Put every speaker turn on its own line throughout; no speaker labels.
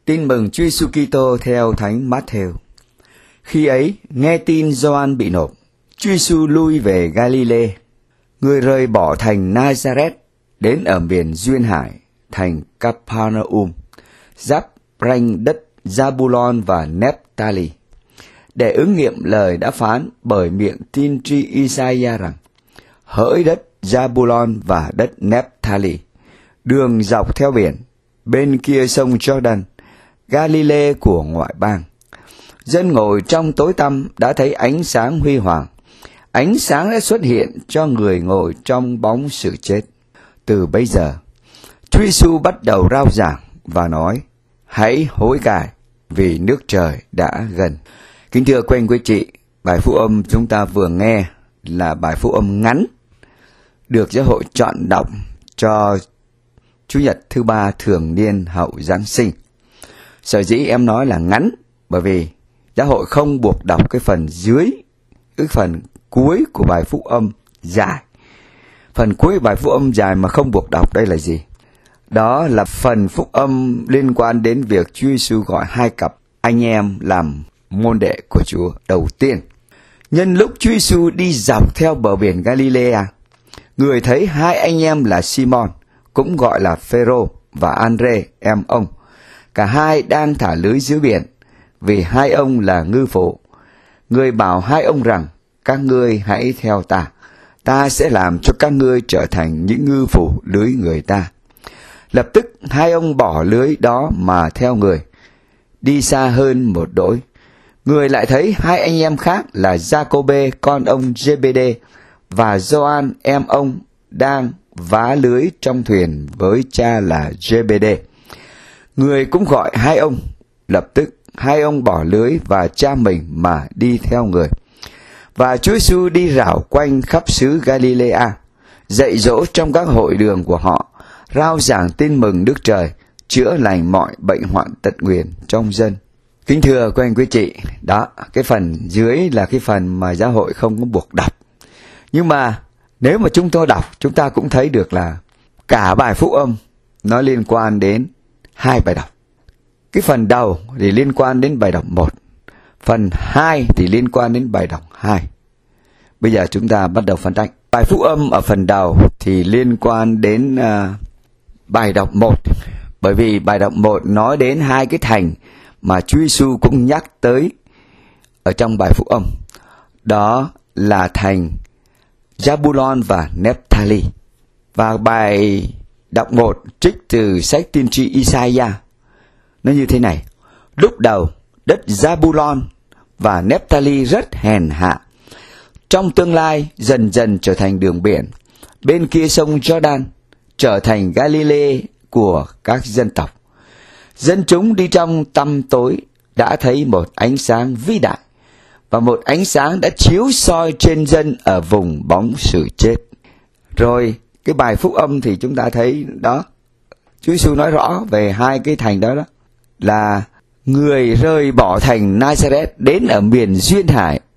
Tin mừng Chúa Giêsu Kitô theo Thánh Matthew. Khi ấy, nghe tin Gioan bị nộp, Chúa Giêsu lui về Galilee. Người rời bỏ thành Nazareth đến ở miền duyên hải, thành Capernaum, giáp ranh đất Zabulon và Nephtali, để ứng nghiệm lời đã phán bởi miệng tiên tri Isaiah rằng: hỡi đất Zabulon và đất Nephtali, đường dọc theo biển, bên kia sông Jordan, Galilee của ngoại bang. Dân ngồi trong tối tăm đã thấy ánh sáng huy hoàng. Ánh sáng đã xuất hiện cho người ngồi trong bóng sự chết. Từ bây giờ, Chúa Giêsu bắt đầu rao giảng và nói: hãy hối cải, vì nước trời đã gần. Kính thưa quý anh quý chị, bài phúc âm chúng ta vừa nghe là bài phúc âm ngắn được giáo hội chọn đọc cho Chủ nhật thứ ba thường niên hậu Giáng sinh. Sở dĩ em nói là ngắn bởi vì giáo hội không buộc đọc cái phần dưới, cái phần cuối của bài phúc âm dài. Phần cuối bài phúc âm dài mà không buộc đọc đây là gì? Đó là phần phúc âm liên quan đến việc Chúa Giêsu gọi hai cặp anh em làm môn đệ của Chúa đầu tiên. Nhân lúc Chúa Giêsu đi dọc theo bờ biển Galilea, người thấy hai anh em là Simon, cũng gọi là Phêrô, và Andre em ông. Cả hai đang thả lưới dưới biển, vì hai ông là ngư phủ. Người bảo hai ông rằng: các ngươi hãy theo ta, ta sẽ làm cho các ngươi trở thành những ngư phủ lưới người ta. Lập tức hai ông bỏ lưới đó mà theo người. Đi xa hơn một đỗi, người lại thấy hai anh em khác là Giacôbê con ông Giê-bê-đê và Gioan em ông đang vá lưới trong thuyền với cha là Giê-bê-đê. Người cũng gọi hai ông. Lập tức hai ông bỏ lưới và cha mình mà đi theo người. Và Chúa Giêsu đi rảo quanh khắp xứ Galilea, dạy dỗ trong các hội đường của họ, rao giảng tin mừng nước trời, chữa lành mọi bệnh hoạn tật nguyền trong dân. Kính thưa quý anh quý chị, đó, cái phần dưới là cái phần mà giáo hội không có buộc đọc. Nhưng mà nếu mà chúng tôi đọc, chúng ta cũng thấy được là cả bài phúc âm nó liên quan đến hai bài đọc. Cái phần đầu thì liên quan đến bài đọc 1, phần 2 thì liên quan đến bài đọc 2. Bây giờ chúng ta bắt đầu phân tách. Bài phúc âm ở phần đầu thì liên quan đến bài đọc 1, bởi vì bài đọc 1 nói đến hai cái thành mà Chúa Giêsu cũng nhắc tới ở trong bài phúc âm. Đó là thành Zabulon và Nephtali. Và bài đọc 1 trích từ sách tiên tri Isaiah. Nó như thế này: lúc đầu, đất Zabulon và Nephtali rất hèn hạ. Trong tương lai, dần dần trở thành đường biển, bên kia sông Jordan, trở thành Galilee của các dân tộc. Dân chúng đi trong tăm tối đã thấy một ánh sáng vĩ đại, và một ánh sáng đã chiếu soi trên dân ở vùng bóng sự chết. Rồi cái bài phúc âm thì chúng ta thấy đó, Chúa Giêsu nói rõ về hai cái thành đó, đó là người rời bỏ thành Nazareth đến ở miền duyên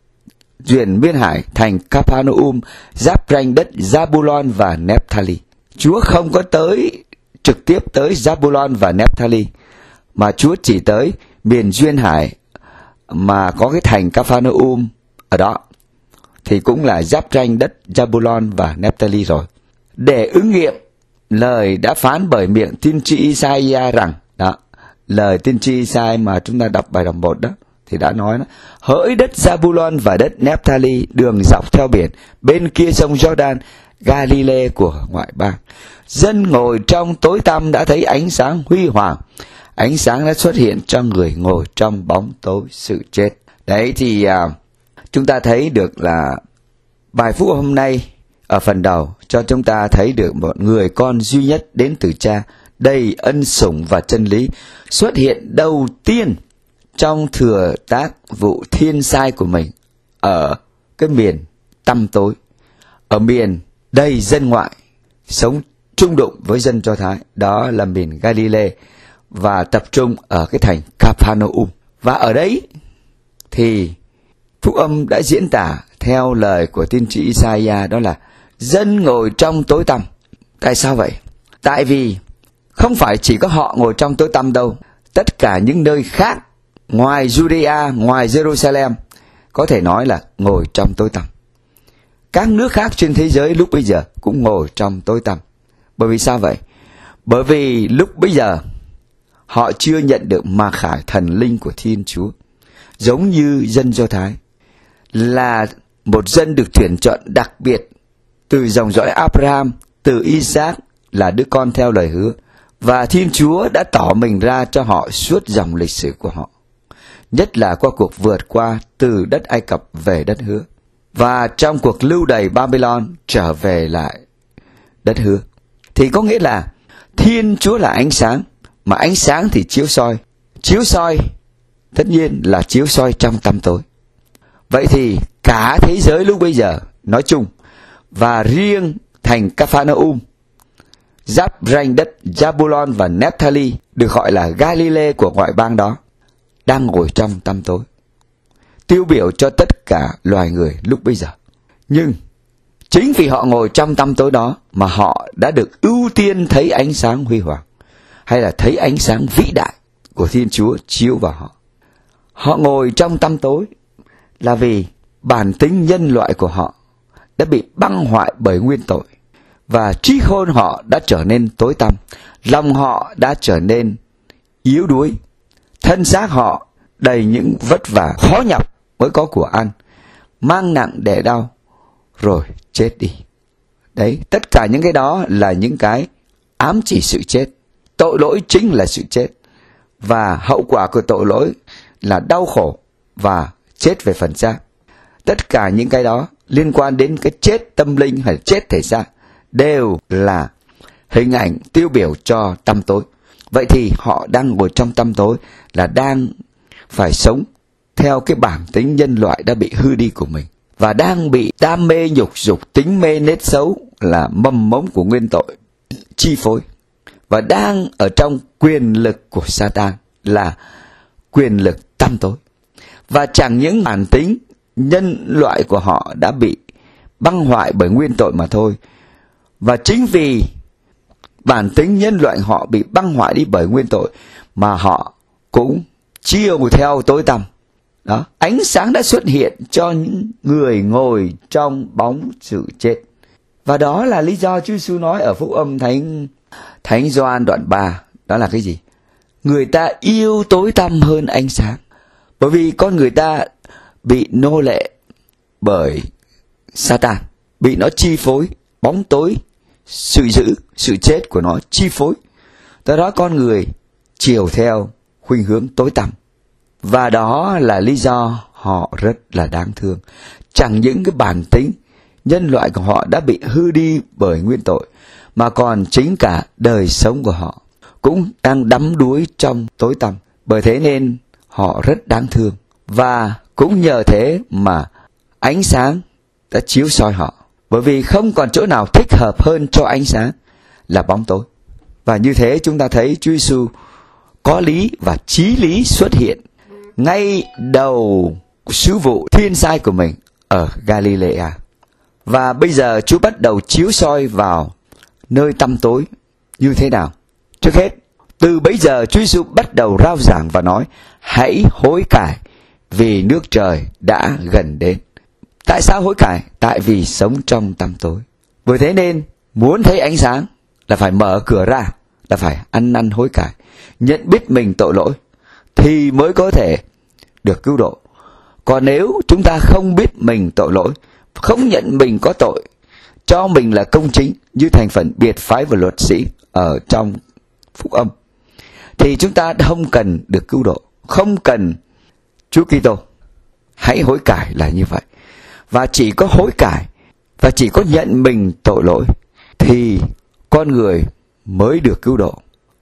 hải thành Capernaum, giáp ranh đất Zabulon và Nephtali. Chúa không có tới trực tiếp tới Zabulon và Nephtali, mà Chúa chỉ tới miền duyên hải mà có cái thành Capernaum ở đó, thì cũng là giáp ranh đất Zabulon và Nephtali rồi. Để ứng nghiệm lời đã phán bởi miệng tiên tri Isaiah rằng, đó, lời tiên tri Isaiah mà chúng ta đọc bài đọc 1 đó, thì đã nói đó: hỡi đất Zabulon và đất Nephtali, đường dọc theo biển, bên kia sông Jordan, Galilee của ngoại bang. Dân ngồi trong tối tăm đã thấy ánh sáng huy hoàng. Ánh sáng đã xuất hiện cho người ngồi trong bóng tối sự chết. Đấy thì chúng ta thấy được là bài phúc hôm nay ở phần đầu cho chúng ta thấy được một người con duy nhất đến từ Cha, đầy ân sủng và chân lý, xuất hiện đầu tiên trong thừa tác vụ thiên sai của mình ở cái miền tăm tối, ở miền đầy dân ngoại, sống chung đụng với dân Do Thái, đó là miền Galilee, và tập trung ở cái thành Capernaum. Và ở đấy thì phúc âm đã diễn tả theo lời của tiên tri Isaiah, đó là dân ngồi trong tối tăm. Tại sao vậy? Tại vì không phải chỉ có họ ngồi trong tối tăm đâu. tất cả những nơi khác ngoài Judea, ngoài Jerusalem, có thể nói là ngồi trong tối tăm. Các nước khác trên thế giới lúc bây giờ cũng ngồi trong tối tăm. Bởi vì sao vậy? Bởi vì lúc bây giờ họ chưa nhận được mặc khải thần linh của Thiên Chúa. Giống như dân Do Thái, là một dân được tuyển chọn đặc biệt từ dòng dõi Abraham, từ Isaac là đứa con theo lời hứa. Và Thiên Chúa đã tỏ mình ra cho họ suốt dòng lịch sử của họ, nhất là qua cuộc vượt qua từ đất Ai Cập về đất hứa, và trong cuộc lưu đày Babylon trở về lại đất hứa. Thì có nghĩa là Thiên Chúa là ánh sáng, mà ánh sáng thì chiếu soi. Chiếu soi tất nhiên là chiếu soi trong tăm tối. Vậy thì cả thế giới lúc bây giờ nói chung, và riêng thành Capharnaum, giáp ranh đất Zabulon và Naphtali, được gọi là Galilee của ngoại bang đó, đang ngồi trong tăm tối, tiêu biểu cho tất cả loài người lúc bây giờ. Nhưng chính vì họ ngồi trong tăm tối đó mà họ đã được ưu tiên thấy ánh sáng huy hoàng, hay là thấy ánh sáng vĩ đại của Thiên Chúa chiếu vào họ. Họ ngồi trong tăm tối là vì bản tính nhân loại của họ đã bị băng hoại bởi nguyên tội, và trí khôn họ đã trở nên tối tăm, lòng họ đã trở nên yếu đuối, thân xác họ đầy những vất vả khó nhọc mới có của ăn, mang nặng đẻ đau rồi chết đi. Đấy, tất cả những cái đó là những cái ám chỉ sự chết. Tội lỗi chính là sự chết, và hậu quả của tội lỗi là đau khổ và chết về phần xác. Tất cả những cái đó liên quan đến cái chết tâm linh hay chết thể xác đều là hình ảnh tiêu biểu cho tăm tối. Vậy thì họ đang ngồi trong tăm tối là đang phải sống theo cái bản tính nhân loại đã bị hư đi của mình, và đang bị đam mê nhục dục, tính mê nết xấu là mầm mống của nguyên tội chi phối, và đang ở trong quyền lực của Satan là quyền lực tăm tối. Và chẳng những bản tính nhân loại của họ đã bị băng hoại bởi nguyên tội mà thôi, và chính vì bản tính nhân loại họ bị băng hoại đi bởi nguyên tội mà họ cũng chiều theo tối tăm. Đó, ánh sáng đã xuất hiện cho những người ngồi trong bóng sự chết. Và đó là lý do Chúa Giêsu nói ở Phúc Âm Thánh Gioan đoạn 3, đó là cái gì? Người ta yêu tối tăm hơn ánh sáng, bởi vì con người ta bị nô lệ bởi Satan, bị nó chi phối, bóng tối, sự dữ, sự chết của nó chi phối. Do đó con người chiều theo khuynh hướng tối tăm. Và đó là lý do họ rất là đáng thương. Chẳng những cái bản tính nhân loại của họ đã bị hư đi bởi nguyên tội, mà còn chính cả đời sống của họ cũng đang đắm đuối trong tối tăm. Bởi thế nên họ rất đáng thương. Và cũng nhờ thế mà ánh sáng đã chiếu soi họ. Bởi vì không còn chỗ nào thích hợp hơn cho ánh sáng là bóng tối. Và như thế chúng ta thấy Chúa Giêsu có lý và chí lý xuất hiện ngay đầu sứ vụ thiên sai của mình ở Galilea. Và bây giờ Chúa bắt đầu chiếu soi vào nơi tăm tối như thế nào? Trước hết, từ bấy giờ Chúa Giêsu bắt đầu rao giảng và nói: hãy hối cải vì nước trời đã gần đến. Tại sao hối cải? Tại vì sống trong tăm tối. Bởi thế nên muốn thấy ánh sáng là phải mở cửa ra, là phải ăn năn hối cải, nhận biết mình tội lỗi thì mới có thể được cứu độ. Còn nếu chúng ta không biết mình tội lỗi, không nhận mình có tội, cho mình là công chính như thành phần biệt phái và luật sĩ ở trong Phúc Âm, thì chúng ta không cần được cứu độ, không cần Chúa Kitô. Hãy hối cải là như vậy. Và chỉ có hối cải và chỉ có nhận mình tội lỗi thì con người mới được cứu độ.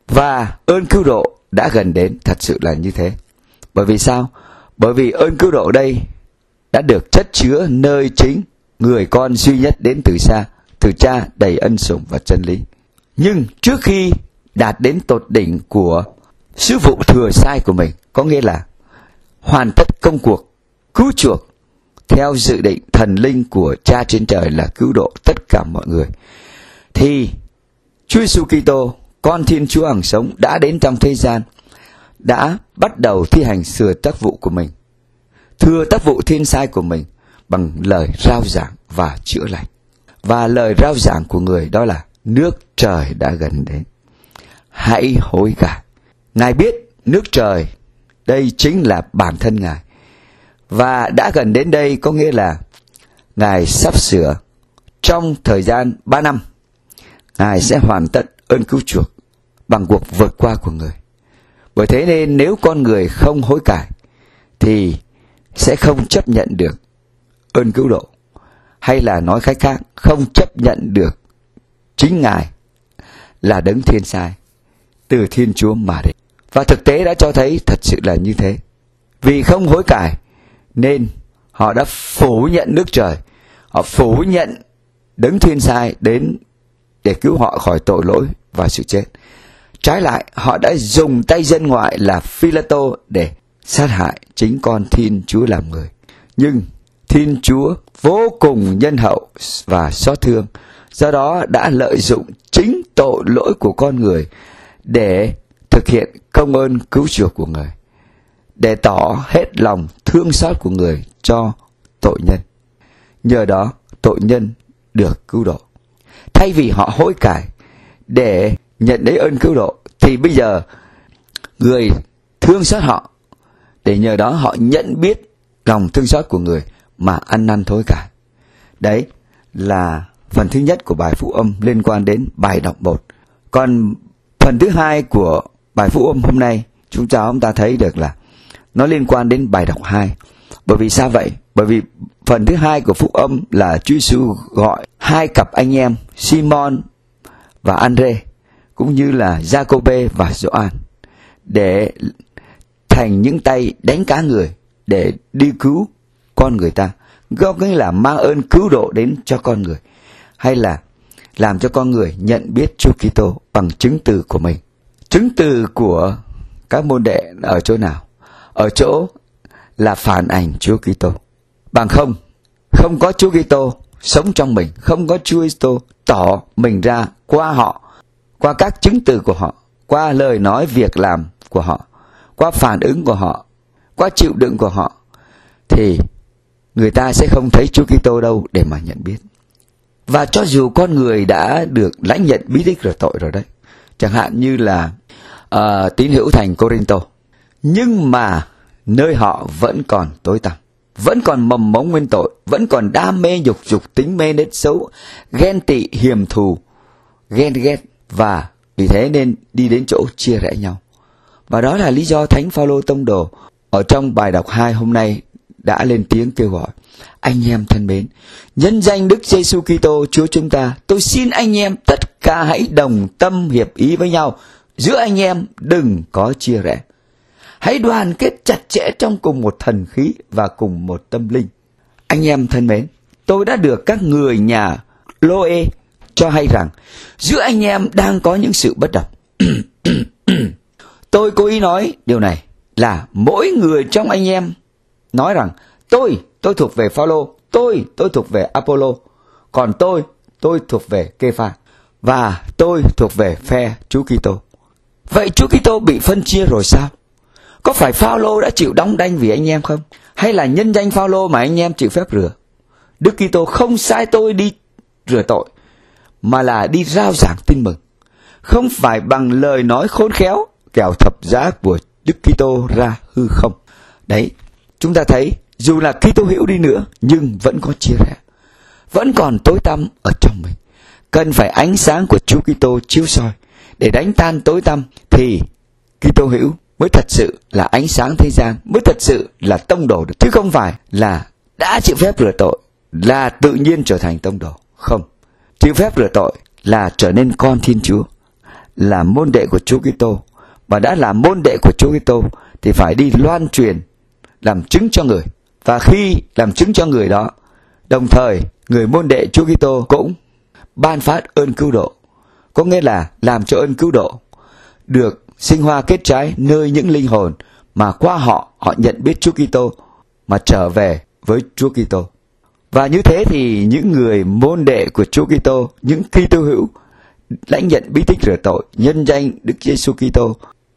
Và ơn cứu độ đã gần đến, thật sự là như thế. Bởi vì sao? Bởi vì ơn cứu độ đây đã được chất chứa nơi chính người con duy nhất đến từ xa, từ Cha đầy ân sủng và chân lý. Nhưng trước khi đạt đến tột đỉnh của sứ vụ thừa sai của mình, có nghĩa là hoàn tất công cuộc cứu chuộc theo dự định thần linh của Cha trên trời là cứu độ tất cả mọi người, thì Chúa Giêsu Kitô, con Thiên Chúa hằng sống, đã đến trong thế gian đã bắt đầu thi hành sửa tác vụ của mình, thưa tác vụ thiên sai của mình bằng lời rao giảng và chữa lành. Và lời rao giảng của người đó là nước trời đã gần đến, hãy hối cải. Ngài biết nước trời đây chính là bản thân Ngài, và đã gần đến đây có nghĩa là Ngài sắp sửa trong thời gian 3 năm, Ngài sẽ hoàn tất ơn cứu chuộc bằng cuộc vượt qua của người. Bởi thế nên nếu con người không hối cải thì sẽ không chấp nhận được ơn cứu độ, hay là nói cách khác, không chấp nhận được chính Ngài là đấng thiên sai từ Thiên Chúa mà đến. Và thực tế đã cho thấy thật sự là như thế. Vì không hối cải nên họ đã phủ nhận nước trời, họ phủ nhận đấng thiên sai đến để cứu họ khỏi tội lỗi và sự chết. Trái lại, họ đã dùng tay dân ngoại là Phi-la-tô để sát hại chính con Thiên Chúa làm người. Nhưng Thiên Chúa vô cùng nhân hậu và xót thương, do đó đã lợi dụng chính tội lỗi của con người để thực hiện công ơn cứu chuộc của người, để tỏ hết lòng thương xót của người cho tội nhân. Nhờ đó tội nhân được cứu độ. Thay vì họ hối cải để nhận lấy ơn cứu độ, thì bây giờ người thương xót họ, để nhờ đó họ nhận biết lòng thương xót của người mà ăn năn hối cải. Đấy là phần thứ nhất của bài phúc âm liên quan đến bài đọc 1. Còn phần thứ hai của bài phúc âm hôm nay, chúng ta thấy được là nó liên quan đến bài đọc 2. Bởi vì sao vậy? Bởi vì phần thứ hai của phúc âm là Chúa Giêsu gọi hai cặp anh em Simon và Andre, cũng như là Giacôbê và Gioan, để thành những tay đánh cá người để đi cứu con người ta. Có nghĩa là mang ơn cứu độ đến cho con người, hay là làm cho con người nhận biết Chúa Kitô bằng chứng từ của mình. Chứng từ của các môn đệ ở chỗ nào? Ở chỗ là phản ảnh Chúa Kitô. Bằng không có Chúa Kitô sống trong mình, không có Chúa Kitô tỏ mình ra qua họ, qua các chứng từ của họ, qua lời nói việc làm của họ, qua phản ứng của họ, qua chịu đựng của họ, thì người ta sẽ không thấy Chúa Kitô đâu để mà nhận biết. Và cho dù con người đã được lãnh nhận bí tích rửa tội rồi đấy, chẳng hạn như là tín hữu thành Cô-rinh-tô, nhưng mà nơi họ vẫn còn tối tăm, vẫn còn mầm mống nguyên tội, vẫn còn đam mê dục tính mê nết xấu, ghen tị hiềm thù, ghen ghét, và vì thế nên đi đến chỗ chia rẽ nhau. Và đó là lý do Thánh Phaolô tông đồ ở trong bài đọc 2 hôm nay đã lên tiếng kêu gọi: anh em thân mến, nhân danh Đức Giêsu Kitô Chúa chúng ta, tôi xin anh em tất cả hãy đồng tâm hiệp ý với nhau, giữa anh em đừng có chia rẽ. Hãy đoàn kết chặt chẽ trong cùng một thần khí và cùng một tâm linh. Anh em thân mến, tôi đã được các người nhà Lô-ê cho hay rằng giữa anh em đang có những sự bất đồng. Tôi cố ý nói điều này là mỗi người trong anh em nói rằng tôi thuộc về Phaolô, tôi thuộc về Apollo, còn tôi thuộc về Kê-pha, và tôi thuộc về phe Chúa Kitô. Vậy Chúa Kitô bị phân chia rồi sao? Có phải Phaolô đã chịu đóng đanh vì anh em không? Hay là nhân danh Phaolô mà anh em chịu phép rửa? Đức Kitô không sai tôi đi rửa tội, mà là đi rao giảng tin mừng, không phải bằng lời nói khôn khéo kẻo thập giá của Đức Kitô ra hư không. Đấy, chúng ta thấy dù là Kitô hữu đi nữa nhưng vẫn có chia rẽ, vẫn còn tối tăm ở trong mình. Cần phải ánh sáng của Chúa Kitô chiếu soi để đánh tan tối tăm, thì Kitô hữu mới thật sự là ánh sáng thế gian, mới thật sự là tông đồ được, chứ không phải là đã chịu phép rửa tội là tự nhiên trở thành tông đồ. Không, chịu phép rửa tội là trở nên con Thiên Chúa, là môn đệ của Chúa Kitô, và đã là môn đệ của Chúa Kitô thì phải đi loan truyền, làm chứng cho người. Và khi làm chứng cho người đó, đồng thời người môn đệ Chúa Kitô cũng ban phát ơn cứu độ, có nghĩa là làm cho ơn cứu độ được sinh hoa kết trái nơi những linh hồn mà qua họ nhận biết Chúa Kitô mà trở về với Chúa Kitô. Và như thế thì những người môn đệ của Chúa Kitô, những Kitô hữu lãnh nhận bí tích rửa tội nhân danh Đức Giêsu Kitô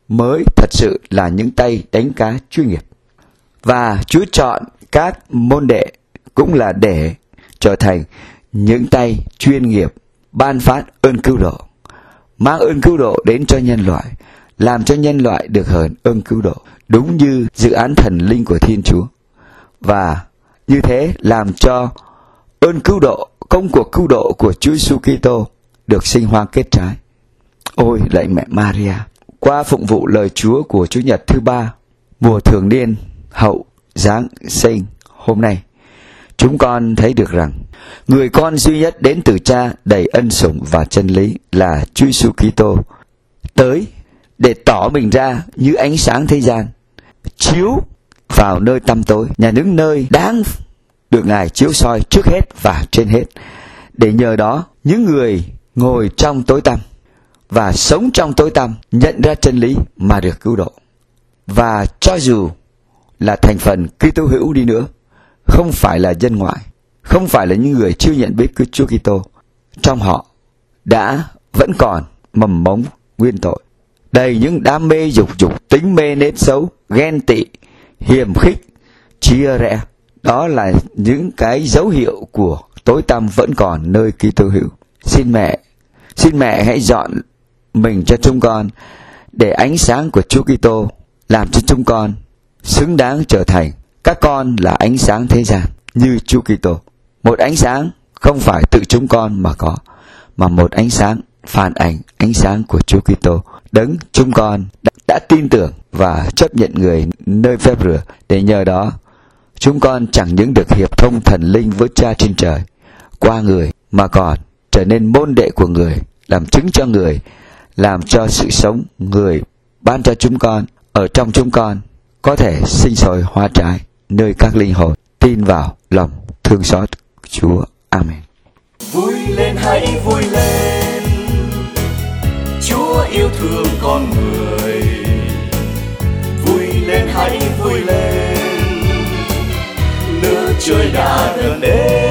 mới thật sự là những tay đánh cá chuyên nghiệp. Và Chúa chọn các môn đệ cũng là để trở thành những tay chuyên nghiệp ban phát ơn cứu độ, mang ơn cứu độ đến cho nhân loại, làm cho nhân loại được hưởng ơn cứu độ, đúng như dự án thần linh của Thiên Chúa. Và như thế làm cho ơn cứu độ, công cuộc cứu độ của Chúa Giêsu Kitô được sinh hoa kết trái. Ôi lạy mẹ Maria, qua phụng vụ lời Chúa của Chủ nhật thứ 3 mùa thường niên hậu Giáng sinh hôm nay, chúng con thấy được rằng người con duy nhất đến từ Cha đầy ân sủng và chân lý là Chúa Giêsu Kitô tới để tỏ mình ra như ánh sáng thế gian, chiếu vào nơi tăm tối, nhà những nơi đáng được Ngài chiếu soi trước hết và trên hết, để nhờ đó những người ngồi trong tối tăm và sống trong tối tăm nhận ra chân lý mà được cứu độ. Và cho dù là thành phần Kitô hữu đi nữa, không phải là dân ngoại, không phải là những người chưa nhận biết Chúa Kitô, trong họ vẫn còn mầm mống nguyên tội, đầy những đam mê dục, tính mê nết xấu, ghen tị, hiềm khích, chia rẽ. Đó là những cái dấu hiệu của tối tăm vẫn còn nơi Kitô hữu. Xin mẹ hãy dọn mình cho chúng con, để ánh sáng của Chúa Kitô làm cho chúng con xứng đáng trở thành các con là ánh sáng thế gian như Chúa Kitô. Một ánh sáng không phải tự chúng con mà có, mà một ánh sáng phản ảnh ánh sáng của Chúa Kitô, đấng chúng con đã tin tưởng và chấp nhận người nơi phép rửa, để nhờ đó chúng con chẳng những được hiệp thông thần linh với Cha trên trời qua người, mà còn trở nên môn đệ của người, làm chứng cho người, làm cho sự sống người ban cho chúng con ở trong chúng con có thể sinh sôi hoa trái nơi các linh hồn tin vào lòng thương xót Chúa. Amen.
Vui lên, hãy vui lên, Chúa yêu thương con người. Vui lên, hãy vui lên, nước trời đã gần đến.